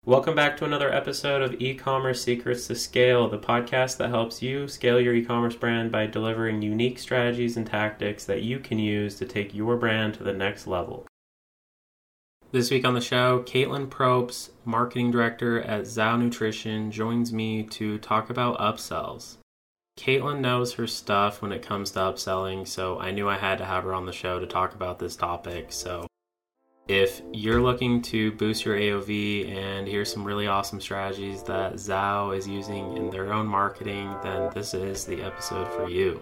Welcome back to another episode of E-commerce Secrets to Scale, the podcast that helps you scale your e-commerce brand by delivering unique strategies and tactics that you can use to take your brand to the next level. This week on the show, Caitlin Probst, marketing director at Zao Nutrition, joins me to talk about upsells. Caitlin knows her stuff when it comes to upselling, so I knew I had to have her on the show to talk about this topic. So if you're looking to boost your AOV and hear some really awesome strategies that Zao is using in their own marketing, then this is the episode for you.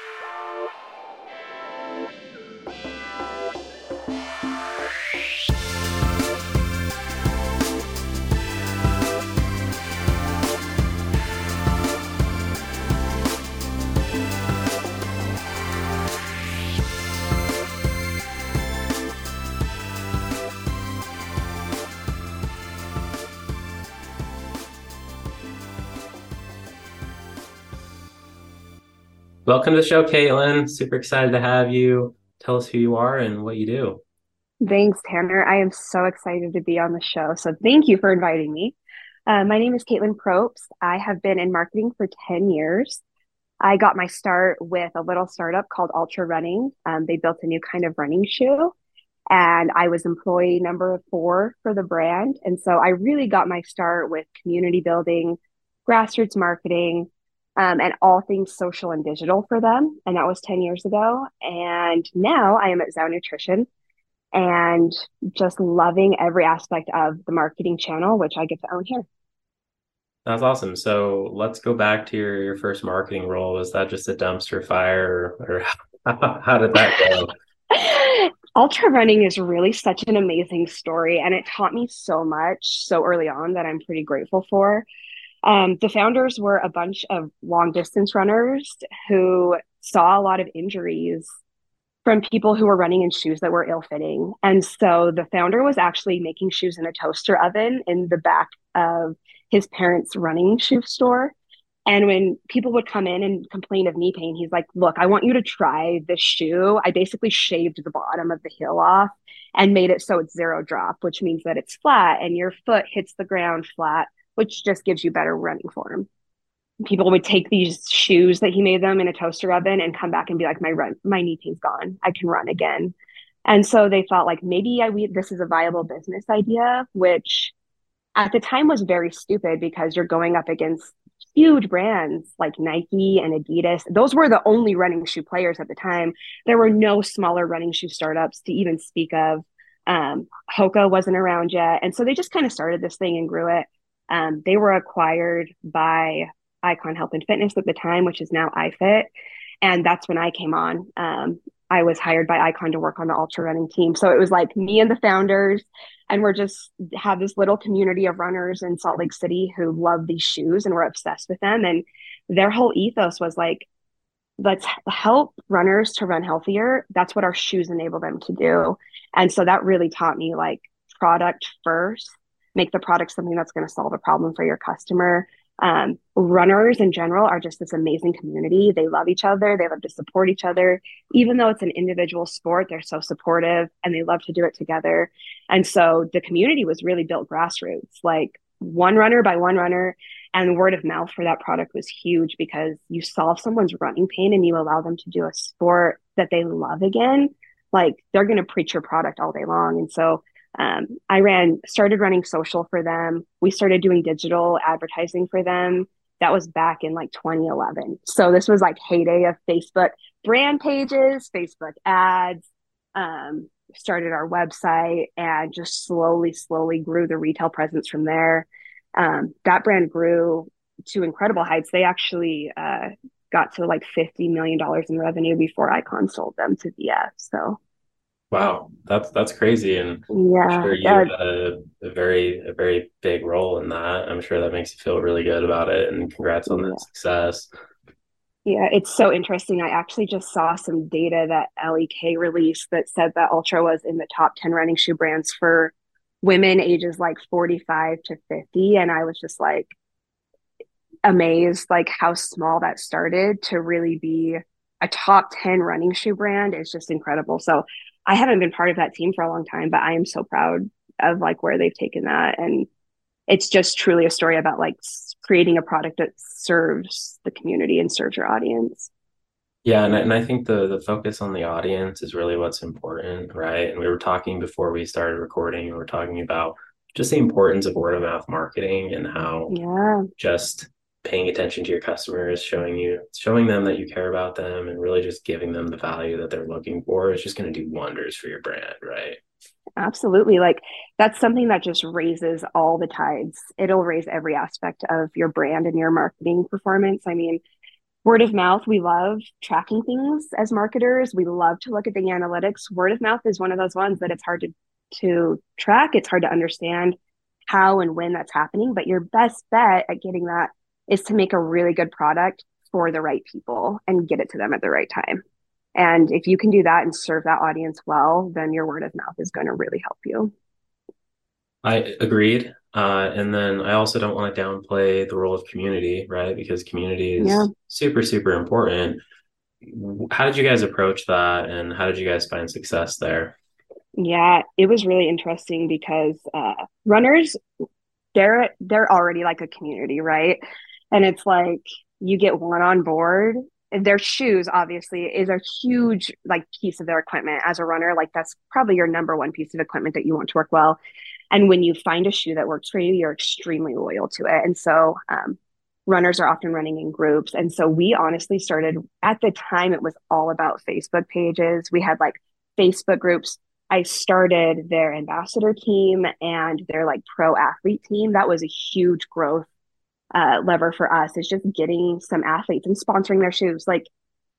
Welcome to the show, Caitlin. Super excited to have you. Tell us who you are and what you do. Thanks, Tanner. I am so excited to be on the show. So thank you for inviting me. My name is Caitlin Probst. I have been in marketing for 10 years. I got my start with a little startup called Ultra Running. They built a new kind of running shoe, and I was employee number 4 for the brand. And so I really got my start with community building, grassroots marketing, and all things social and digital for them. And that was 10 years ago. And now I am at Zao Nutrition and just loving every aspect of the marketing channel, which I get to own here. That's awesome. So let's go back to your first marketing role. Was that just a dumpster fire or how did that go? Ultra running is really such an amazing story, and it taught me so much so early on that I'm pretty grateful for. The founders were a bunch of long distance runners who saw a lot of injuries from people who were running in shoes that were ill fitting. And so the founder was actually making shoes in a toaster oven in the back of his parents' running shoe store. And when people would come in and complain of knee pain, he's like, look, I want you to try this shoe. I basically shaved the bottom of the heel off and made it so it's zero drop, which means that it's flat and your foot hits the ground flat, which just gives you better running form. People would take these shoes that he made them in a toaster oven and come back and be like, my knee pain's gone. I can run again. And so they thought like maybe this is a viable business idea, which at the time was very stupid because you're going up against huge brands like Nike and Adidas. Those were the only running shoe players at the time. There were no smaller running shoe startups to even speak of. Hoka wasn't around yet. And so they just kind of started this thing and grew it. They were acquired by Icon Health and Fitness at the time, which is now iFit. And that's when I came on. I was hired by Icon to work on the ultra running team. So it was like me and the founders, and we're just have this little community of runners in Salt Lake City who love these shoes and we're obsessed with them. And their whole ethos was like, let's help runners to run healthier. That's what our shoes enable them to do. And so that really taught me like product first, make the product something that's going to solve a problem for your customer. Runners in general are just this amazing community. They love each other. They love to support each other. Even though it's an individual sport, they're so supportive and they love to do it together. And so the community was really built grassroots, like one runner by one runner. And the word of mouth for that product was huge because you solve someone's running pain and you allow them to do a sport that they love again. Like they're going to preach your product all day long. And so started running social for them. We started doing digital advertising for them. That was back in like 2011. So this was like heyday of Facebook brand pages, Facebook ads, started our website and just slowly grew the retail presence from there. That brand grew to incredible heights. They actually got to like $50 million in revenue before Icon sold them to VF. So Wow, that's crazy, and I'm yeah, sure you had a very big role in that. I'm sure that makes you feel really good about it, and congrats on that yeah. success. Yeah, it's so interesting. I actually just saw some data that LEK released that said that Ultra was in the top 10 running shoe brands for women ages like 45 to 50. And I was just like amazed, like how small that started to really be a top 10 running shoe brand is just incredible. So I haven't been part of that team for a long time, but I am so proud of like where they've taken that. And It's just truly a story about like creating a product that serves the community and serves your audience. Yeah, and I think the focus on the audience is really what's important, right? And we were talking before we started recording, we were talking about just the importance of word of mouth marketing and how Yeah, just paying attention to your customers, showing them that you care about them and really just giving them the value that they're looking for is just going to do wonders for your brand, right? absolutely. Like that's something that just raises all the tides. It'll raise every aspect of your brand and your marketing performance. I mean, word of mouth, we love tracking things as marketers. We love to look at the analytics. Word of mouth is one of those ones that it's hard to track. It's hard to understand how and when that's happening. But your best bet at getting that is to make a really good product for the right people and get it to them at the right time. And if you can do that and serve that audience well, then your word of mouth is going to really help you. I agreed. And then I also don't want to downplay the role of community, right? Because community Yeah. is super, super important. How did you guys approach that and how did you guys find success there? Yeah, it was really interesting because runners they're already like a community, right? And it's like you get one on board. Their shoes obviously is a huge like piece of their equipment as a runner. Like that's probably your number one piece of equipment that you want to work well. And when you find a shoe that works for you, you're extremely loyal to it. And so runners are often running in groups. And so we honestly started at the time, it was all about Facebook pages. We had like Facebook groups. I started their ambassador team and their like pro athlete team. That was a huge growth lever for us, is just getting some athletes and sponsoring their shoes. Like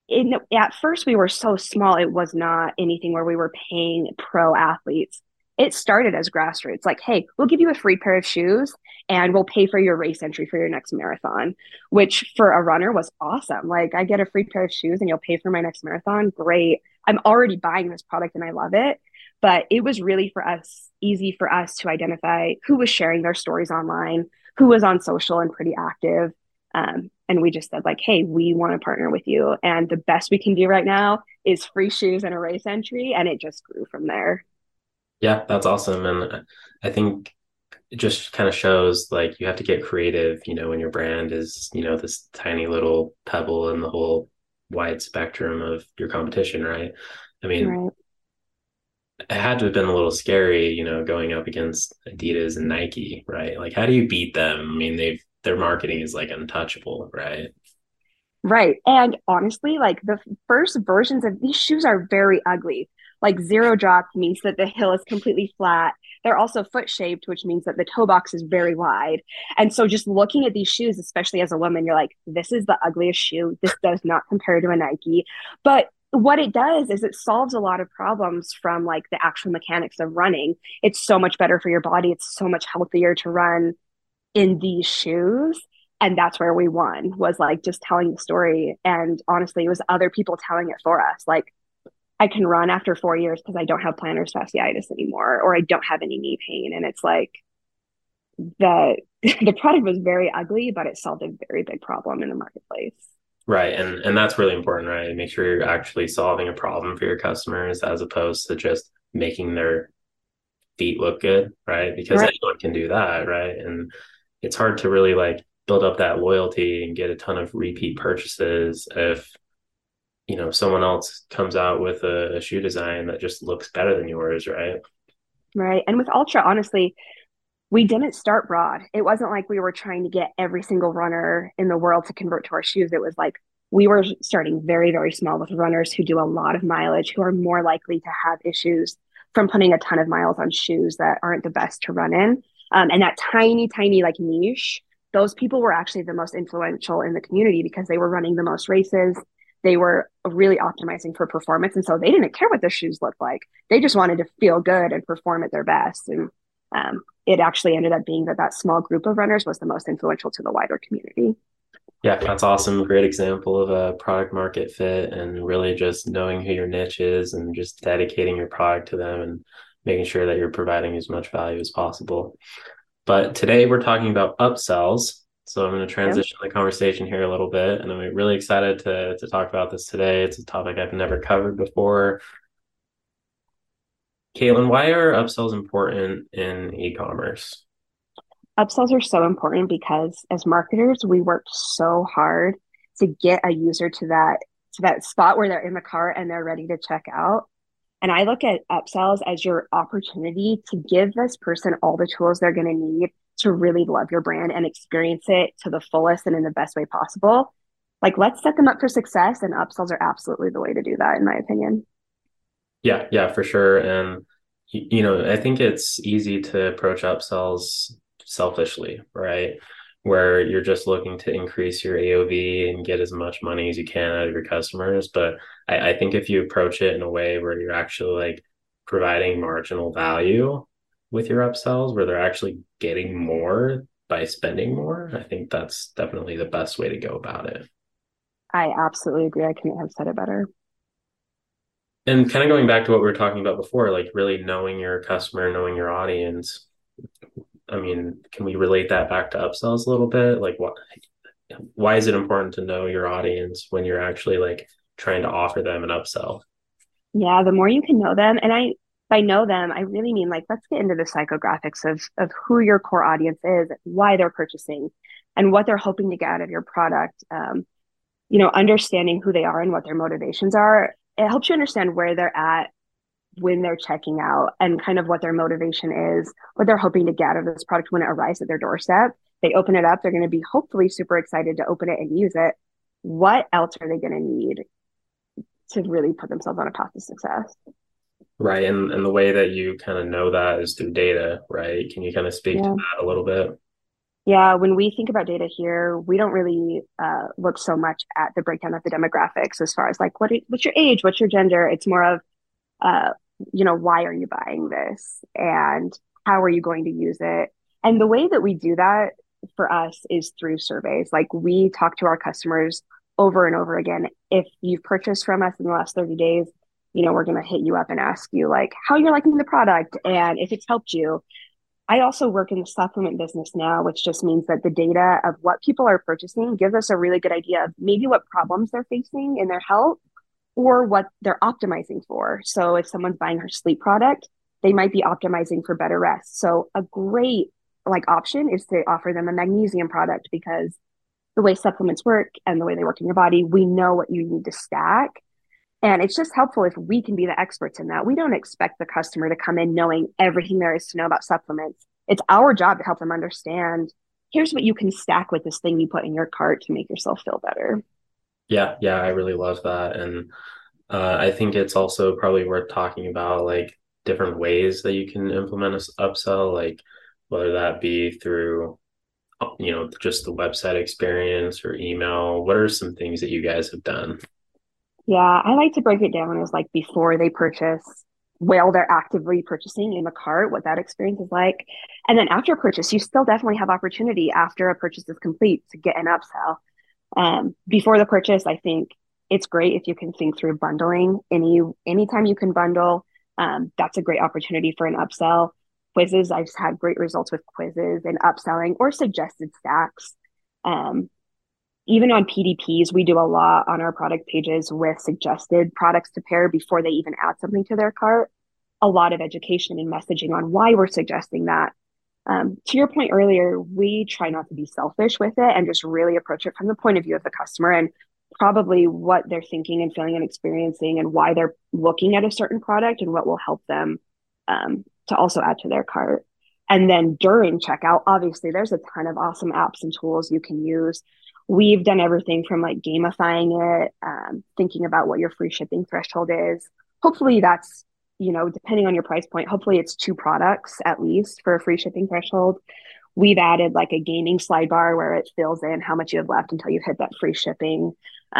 at first we were so small, it was not anything where we were paying pro athletes. It started as grassroots, like, hey, we'll give you a free pair of shoes and we'll pay for your race entry for your next marathon, which for a runner was awesome. Like, I get a free pair of shoes and you'll pay for my next marathon. Great. I'm already buying this product and I love it. But it was really for us easy for us to identify who was sharing their stories online, who was on social and pretty active. And we just said, like, hey, we want to partner with you. And the best we can do right now is free shoes and a race entry. And it just grew from there. Yeah, that's awesome. And I think it just kind of shows like you have to get creative, when your brand is, this tiny little pebble in the whole wide spectrum of your competition, right? I mean, Right. it had to have been a little scary, going up against Adidas and Nike, right? Like, how do you beat them? I mean, their marketing is like untouchable, right? Right. And honestly, like the first versions of these shoes are very ugly. Like zero drop means that the heel is completely flat. They're also foot shaped, which means that the toe box is very wide. And so just looking at these shoes, especially as a woman, you're like, this is the ugliest shoe. This does not compare to a Nike. But what it does is it solves a lot of problems from like the actual mechanics of running. It's so much better for your body. It's so much healthier to run in these shoes. And that's where we won, was like just telling the story. And honestly, it was other people telling it for us. Like, I can run after 4 years because I don't have plantar fasciitis anymore, or I don't have any knee pain. And it's like the the product was very ugly, but it solved a very big problem in the marketplace. Right. And that's really important, right? Make sure you're actually solving a problem for your customers as opposed to just making their feet look good, right? Because Right. anyone can do that, right? And it's hard to really like build up that loyalty and get a ton of repeat purchases if someone else comes out with a shoe design that just looks better than yours, right? Right. And with Ultra, honestly, we didn't start broad. It wasn't like we were trying to get every single runner in the world to convert to our shoes. It was like we were starting very, very small with runners who do a lot of mileage, who are more likely to have issues from putting a ton of miles on shoes that aren't the best to run in. And that tiny, tiny like niche, those people were actually the most influential in the community because they were running the most races. They were really optimizing for performance. And so they didn't care what their shoes looked like. They just wanted to feel good and perform at their best. And it actually ended up being that small group of runners was the most influential to the wider community. Yeah, that's awesome. Great example of a product market fit and really just knowing who your niche is and just dedicating your product to them and making sure that you're providing as much value as possible. But today we're talking about upsells. So I'm going to Yeah. transition the conversation here a little bit. And I'm really excited to talk about this today. It's a topic I've never covered before. Caitlin, why are upsells important in e-commerce? upsells are so important because as marketers, we work so hard to get a user to that spot where they're in the cart and they're ready to check out. And I look at upsells as your opportunity to give this person all the tools they're going to need to really love your brand and experience it to the fullest and in the best way possible. Like, let's set them up for success, and upsells are absolutely the way to do that, in my opinion. Yeah, yeah, for sure. And I think it's easy to approach upsells selfishly, right? Where you're just looking to increase your AOV and get as much money as you can out of your customers. But I think if you approach it in a way where you're actually like providing marginal value with your upsells, where they're actually getting more by spending more, I think that's definitely the best way to go about it. I absolutely agree. I couldn't have said it better. And kind of going back to what we were talking about before, like really knowing your customer, knowing your audience. I mean, can we relate that back to upsells a little bit? Like why is it important to know your audience when you're actually like trying to offer them an upsell? Yeah, the more you can know them, and by know them, I really mean like let's get into the psychographics of who your core audience is, why they're purchasing, and what they're hoping to get out of your product. Understanding who they are and what their motivations are, it helps you understand where they're at when they're checking out and kind of what their motivation is, what they're hoping to get out of this product when it arrives at their doorstep. They open it up, they're going to be hopefully super excited to open it and use it. What else are they going to need to really put themselves on a path to success? Right. And the way that you kind of know that is through data, right? Can you kind of speak to Yeah. that a little bit? Yeah, when we think about data here, we don't really look so much at the breakdown of the demographics as far as like what's your age, what's your gender. It's more of uh, why are you buying this and how are you going to use it? And the way that we do that for us is through surveys. Like we talk to our customers over and over again. If you've purchased from us in the last 30 days, we're going to hit you up and ask you like how you're liking the product and if it's helped you. I also work in the supplement business now, which just means that the data of what people are purchasing gives us a really good idea of maybe what problems they're facing in their health or what they're optimizing for. So if someone's buying her sleep product, they might be optimizing for better rest. So a great like option is to offer them a magnesium product because the way supplements work and the way they work in your body, we know what you need to stack. And it's just helpful if we can be the experts in that. We don't expect the customer to come in knowing everything there is to know about supplements. It's our job to help them understand here's what you can stack with this thing you put in your cart to make yourself feel better. Yeah, yeah, I really love that. And I think it's also probably worth talking about like different ways that you can implement a upsell, like whether that be through, just the website experience or email. What are some things that you guys have done? Yeah, I like to break it down as like before they purchase, while they're actively purchasing in the cart, what that experience is like. And then after purchase, you still definitely have opportunity after a purchase is complete to get an upsell. Before the purchase, I think it's great if you can think through bundling. Anytime you can bundle, that's a great opportunity for an upsell. Quizzes, I've had great results with quizzes and upselling or suggested stacks. Um, Even on PDPs, we do a lot on our product pages with suggested products to pair before they even add something to their cart. A lot of education and messaging on why we're suggesting that. To your point earlier, we try not to be selfish with it and just really approach it from the point of view of the customer and probably what they're thinking and feeling and experiencing and why they're looking at a certain product and what will help them to also add to their cart. And then during checkout, obviously, there's a ton of awesome apps and tools you can use. We've done everything from like gamifying it, thinking about what your free shipping threshold is. Hopefully, that's, depending on your price point, hopefully it's two products at least for a free shipping threshold. We've added like a gaming slide bar where it fills in how much you have left until you hit that free shipping.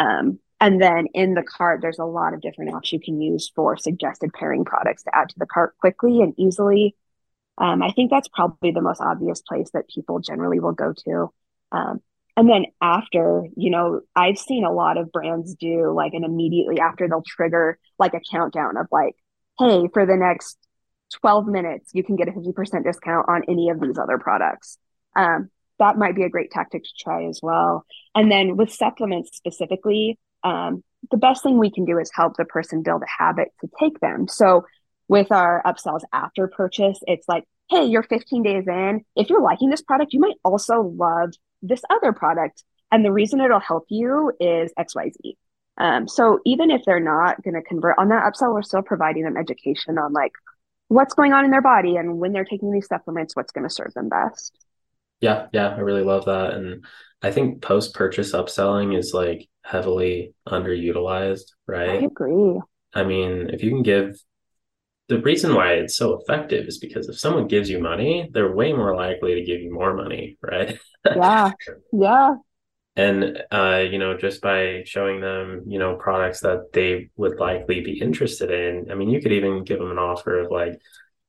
And then in the cart, there's a lot of different apps you can use for suggested pairing products to add to the cart quickly and easily. I think that's probably the most obvious place that people generally will go to. And then after, I've seen a lot of brands do like an immediately after they'll trigger like a countdown of like, hey, for the next 12 minutes, you can get a 50% discount on any of these other products. That might be a great tactic to try as well. And then with supplements specifically, the best thing we can do is help the person build a habit to take them. So with our upsells after purchase, it's like hey, you're 15 days in. If you're liking this product, you might also love this other product. And the reason it'll help you is XYZ. So even if they're not going to convert on that upsell, we're still providing them education on like what's going on in their body and when they're taking these supplements, what's going to serve them best. Yeah, yeah, I really love that. And I think post-purchase upselling is like heavily underutilized, I right? agree. I mean, if you can give the reason why it's so effective is because if someone gives you money, they're way more likely to give you more money, right? Yeah. Yeah. And just by showing them, products that they would likely be interested in. I mean, you could even give them an offer of like,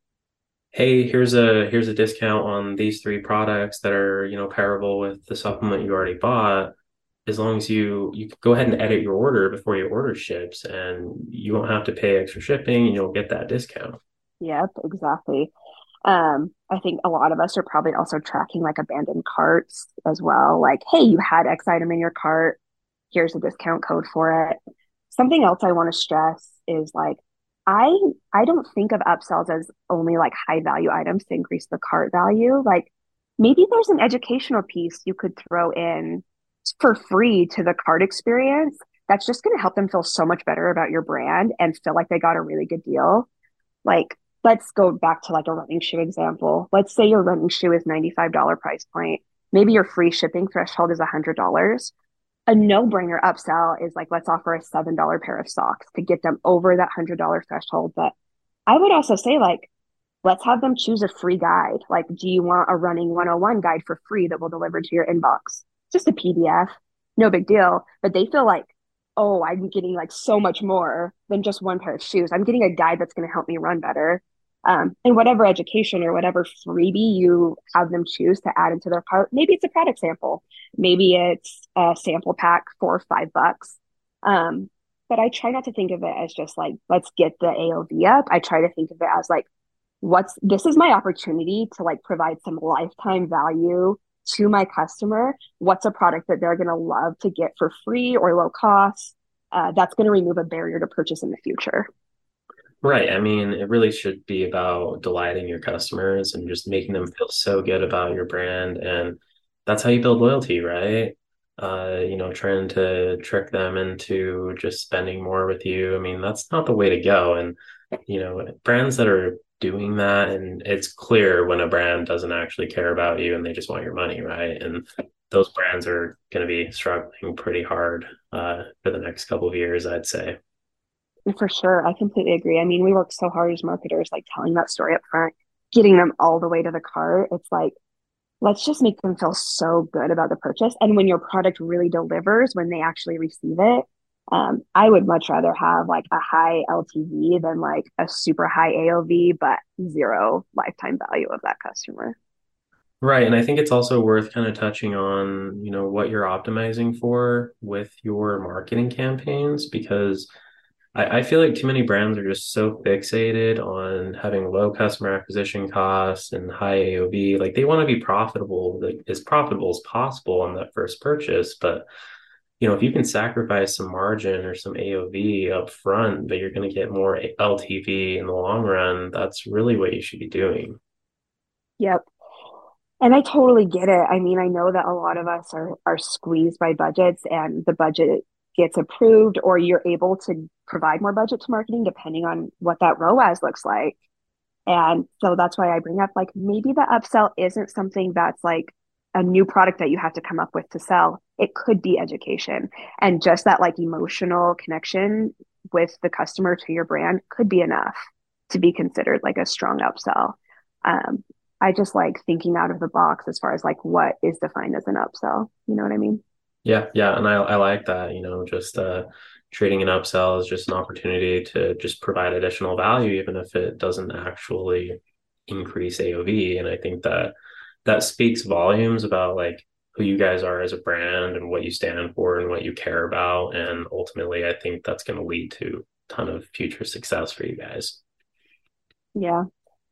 hey, here's a discount on these three products that are, pairable with the supplement you already bought. As long as you go ahead and edit your order before your order ships, and you won't have to pay extra shipping, and you'll get that discount. Yep, exactly. I think a lot of us are probably also tracking like abandoned carts as well. Like, hey, you had X item in your cart. Here's a discount code for it. Something else I want to stress is like I I don't think of upsells as only like high value items to increase the cart value. Like maybe there's an educational piece you could throw in for free to the cart experience that's just going to help them feel so much better about your brand and feel like they got a really good deal. Like, let's go back to like a running shoe example. Let's say your running shoe is $95 price point. Maybe your free shipping threshold is $100. A no-brainer upsell is like, let's offer a $7 pair of socks to get them over that $100 threshold. But I would also say, like, let's have them choose a free guide. Like, do you want a running 101 guide for free that will deliver to your inbox? Just a PDF, no big deal. But they feel like, oh, I'm getting like so much more than just one pair of shoes. I'm getting a guide that's going to help me run better. And whatever education or whatever freebie you have them choose to add into their cart, maybe it's a product sample, maybe it's a sample pack for $5. Um, but I try not to think of it as just like, let's get the AOV up. I try to think of it as like, what's this is my opportunity to like provide some lifetime value to my customer. What's a product that they're going to love to get for free or low cost, that's going to remove a barrier to purchase in the future. Right. I mean, it really should be about delighting your customers and just making them feel so good about your brand. And that's how you build loyalty, right? Trying to trick them into just spending more with you. I mean, that's not the way to go. And, brands that are doing that, and it's clear when a brand doesn't actually care about you and they just want your money, right? And those brands are going to be struggling pretty hard for the next couple of years, I'd say. For sure, I completely agree. I mean, we work so hard as marketers, like telling that story up front, getting them all the way to the cart. It's like, let's just make them feel so good about the purchase. And when your product really delivers, when they actually receive it, I would much rather have like a high LTV than like a super high AOV, but zero lifetime value of that customer. Right. And I think it's also worth kind of touching on, what you're optimizing for with your marketing campaigns, because I feel like too many brands are just so fixated on having low customer acquisition costs and high AOV. Like they want to be profitable, like as profitable as possible on that first purchase. But, if you can sacrifice some margin or some AOV up front, but you're going to get more LTV in the long run, that's really what you should be doing. Yep. And I totally get it. I mean, I know that a lot of us are squeezed by budgets and the budget gets approved or you're able to provide more budget to marketing depending on what that ROAS looks like. And so that's why I bring up like maybe the upsell isn't something that's like a new product that you have to come up with to sell. It could be education. And just that like emotional connection with the customer to your brand could be enough to be considered like a strong upsell. Um, I just like thinking out of the box as far as like what is defined as an upsell. You know what I mean? Yeah, yeah, and I like that, just treating an upsell as just an opportunity to just provide additional value, even if it doesn't actually increase AOV. And I think that that speaks volumes about like who you guys are as a brand and what you stand for and what you care about. And ultimately, I think that's going to lead to a ton of future success for you guys. Yeah.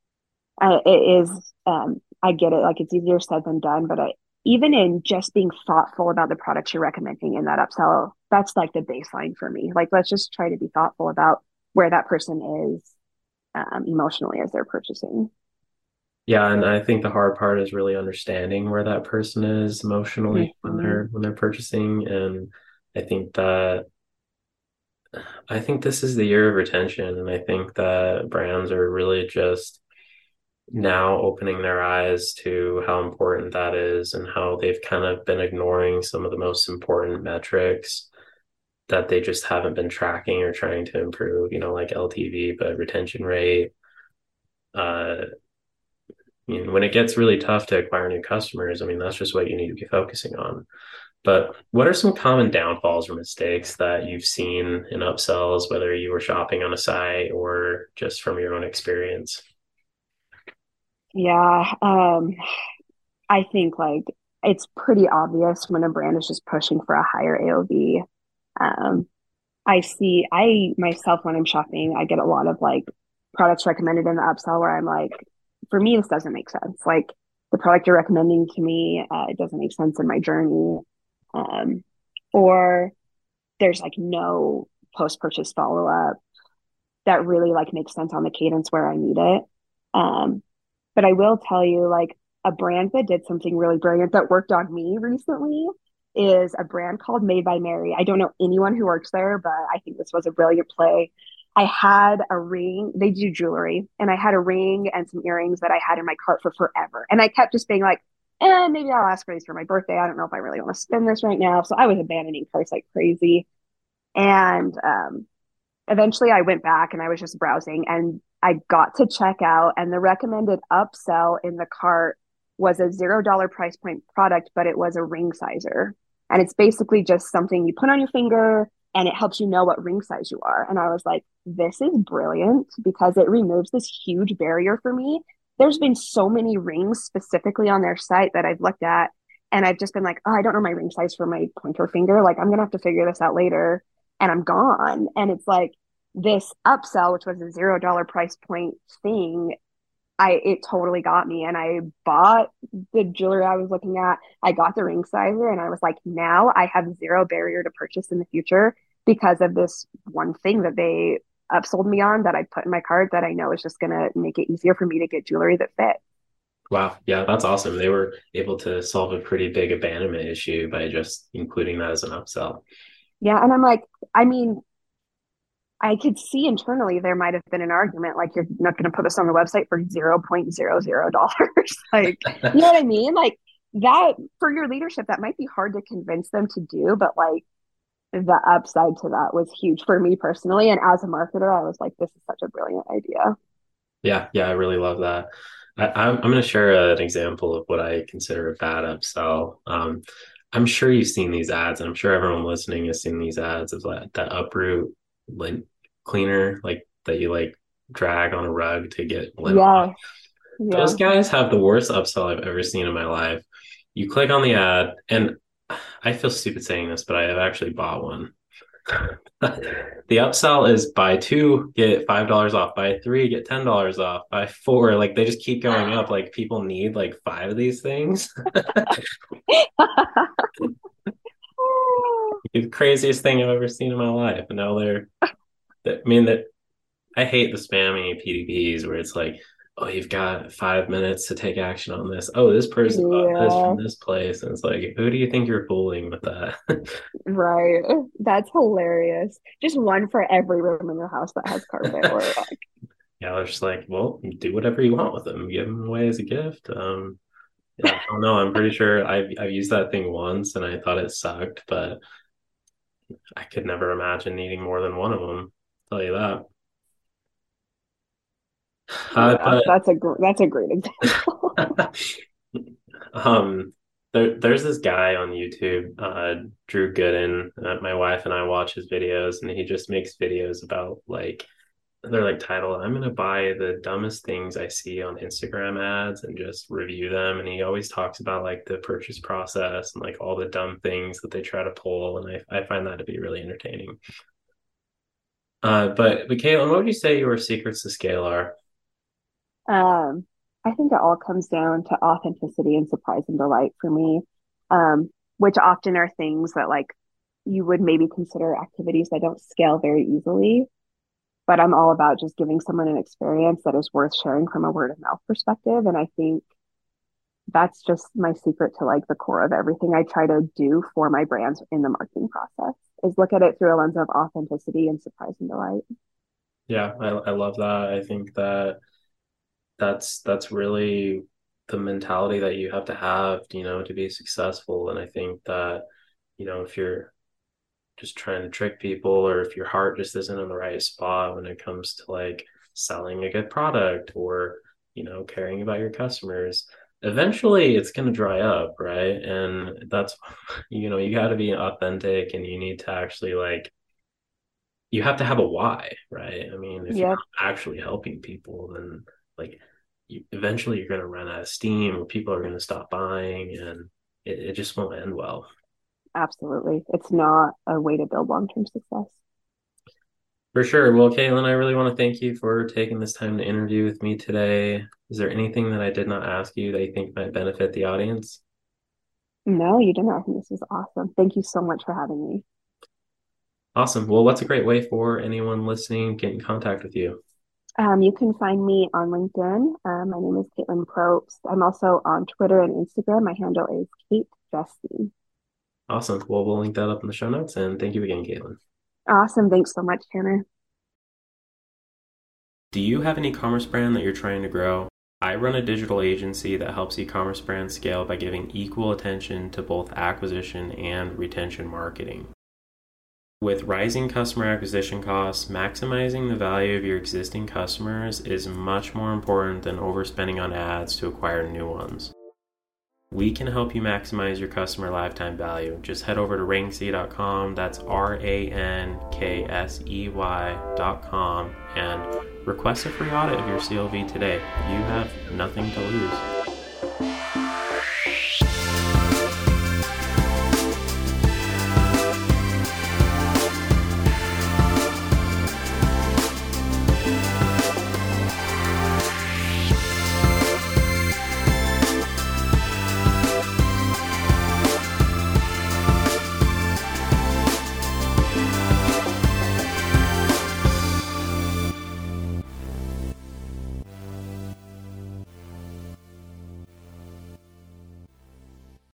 It is, I get it. Like it's easier said than done, but even in just being thoughtful about the products you're recommending in that upsell, that's like the baseline for me. Like, let's just try to be thoughtful about where that person is emotionally as they're purchasing. Yeah, and I think the hard part is really understanding where that person is emotionally when Hmm. they're purchasing. And I think that I think this is the year of retention, and I think that brands are really just now opening their eyes to how important that is and how they've kind of been ignoring some of the most important metrics that they just haven't been tracking or trying to improve, like LTV, but retention rate. Uh, when it gets really tough to acquire new customers, I mean, that's just what you need to be focusing on. But what are some common downfalls or mistakes that you've seen in upsells, whether you were shopping on a site or just from your own experience? Yeah. I think like it's pretty obvious when a brand is just pushing for a higher AOV. Um, I myself, when I'm shopping, I get a lot of like products recommended in the upsell where I'm like, for me, this doesn't make sense. Like the product you're recommending to me, it doesn't make sense in my journey. Um, or there's like no post-purchase follow-up that really like makes sense on the cadence where I need it. Um, but I will tell you, like a brand that did something really brilliant that worked on me recently is a brand called Made by Mary. I don't know anyone who works there, but I think this was a brilliant play. I had a ring, they do jewelry, and I had a ring and some earrings that I had in my cart for forever. And I kept just being like, maybe I'll ask for these for my birthday. I don't know if I really want to spend this right now. So I was abandoning carts like crazy. And eventually I went back and I was just browsing and I got to check out, and the recommended upsell in the cart was a $0 price point product, but it was a ring sizer. And it's basically just something you put on your finger and it helps you know what ring size you are. And I was like, this is brilliant because it removes this huge barrier for me. There's been so many rings specifically on their site that I've looked at, and I've just been like, oh, I don't know my ring size for my pointer finger. Like, I'm going to have to figure this out later. And I'm gone. And it's like, this upsell, which was a $0 price point thing, it totally got me. And I bought the jewelry I was looking at. I got the ring sizer, and I was like, now I have zero barrier to purchase in the future because of this one thing that they upsold me on that I put in my cart that I know is just gonna make it easier for me to get jewelry that fit. Wow. Yeah, that's awesome. They were able to solve a pretty big abandonment issue by just including that as an upsell. Yeah, and I'm like, I mean, I could see internally there might have been an argument like you're not going to put this on the website for $0.00. Like, you know what I mean? Like that for your leadership, that might be hard to convince them to do, but like the upside to that was huge for me personally. And as a marketer, I was like, this is such a brilliant idea. Yeah, yeah, I really love that. I'm going to share an example of what I consider a bad upsell. I'm sure you've seen these ads, and I'm sure everyone listening has seen these ads of that uproot lint cleaner, like that you like drag on a rug to get lint off. Yeah. Those Yeah. guys have the worst upsell I've ever seen in my life. You click on the ad, and I feel stupid saying this, but I have actually bought one. The upsell is buy two, get $5 off, buy three, get $10 off, buy four. Like they just keep going up. Like people need like five of these things. The craziest thing I've ever seen in my life. And now I mean, that I hate the spammy PDPs where it's like, oh, you've got 5 minutes to take action on this. Oh, this person bought this from Yeah. this place. And it's like, who do you think you're fooling with that? Right. That's hilarious. Just one for every room in your house that has carpet or like, Yeah, I was just like, well, do whatever you want with them. Give them away as a gift. Yeah, I don't know. I'm pretty sure I've used that thing once and I thought it sucked, but I could never imagine needing more than one of them. I'll tell you that. yeah, But that's a great example. um, there's this guy on YouTube, Drew Gooden. My wife and I watch his videos, and he just makes videos about like they're like titled I'm gonna buy the dumbest things I see on Instagram ads and just review them. And he always talks about like the purchase process and like all the dumb things that they try to pull. And I find that to be really entertaining. But Caitlin, what would you say your secrets to scale are? Um, I think it all comes down to authenticity and surprise and delight for me, which often are things that like you would maybe consider activities that don't scale very easily. but I'm all about just giving someone an experience that is worth sharing from a word of mouth perspective. And I think that's just my secret to like the core of everything I try to do for my brands in the marketing process is look at it through a lens of authenticity and surprise and delight. Yeah, I love that. I think that that's really the mentality that you have to have, to be successful. And I think that, if you're just trying to trick people, or if your heart just isn't in the right spot when it comes to like selling a good product, or caring about your customers, eventually it's going to dry up, right? And that's you got to be authentic, and you need to actually like, you have to have a why, right? I mean, if you're Yep, actually helping people, then like eventually you're going to run out of steam, or people are going to stop buying, and it just won't end well. absolutely. It's not a way to build long-term success. For sure. Well, Caitlin, I really want to thank you for taking this time to interview with me today. Is there anything that I did not ask you that you think might benefit the audience? No, you didn't. I think this was awesome. Thank you so much for having me. Awesome. Well, what's a great way for anyone listening to get in contact with you? You can find me on LinkedIn. My name is Caitlin Probst. I'm also on Twitter and Instagram. My handle is Kate Justine. Awesome. Well, we'll link that up in the show notes. And thank you again, Caitlin. Awesome. Thanks so much, Tanner. Do you have an e-commerce brand that you're trying to grow? I run a digital agency that helps e-commerce brands scale by giving equal attention to both acquisition and retention marketing. With rising customer acquisition costs, maximizing the value of your existing customers is much more important than overspending on ads to acquire new ones. We can help you maximize your customer lifetime value. Just head over to ranksey.com, that's ranksey.com, and request a free audit of your CLV today. You have nothing to lose.